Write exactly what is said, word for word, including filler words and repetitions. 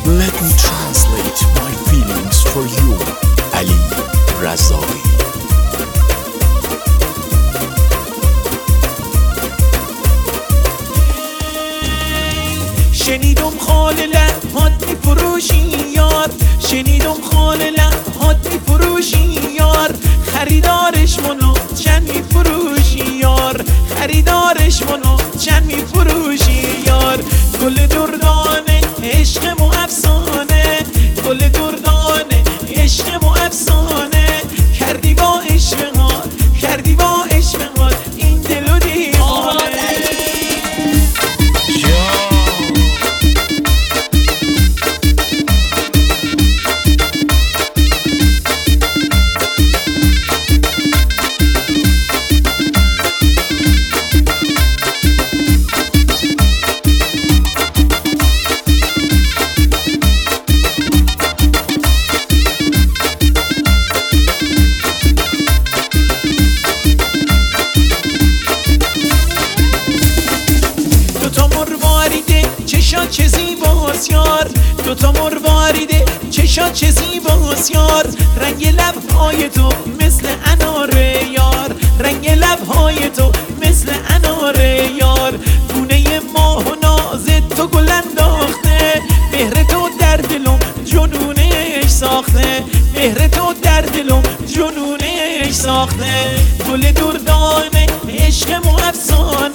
Let me translate my feelings for you. علی رضایی. شنیدم خال لبات میفروشی یار، شنیدم خال لبات میفروشی یار، خریدارش منو چند میفروشی یار، خریدارش منو چند میفروشی یار. گل دردانه عشق مو افسانه، گل دردانه عشق مو افسانه، کردی با عشق ها، کردی با عشق ها این دل و دیوانه. چشات چه زیباست یار، دوتا مرواریده چشات چه زیباست یار، رنگ لبهای تو مثل اناره یار، رنگ لبهای تو مثل اناره یار. گونه ماه و ناز تو گل انداخته، مهر تو در دلم جنونش ساخته، مهر تو در دلم جنونش ساخته. گل دردانه عشق مو افسانه،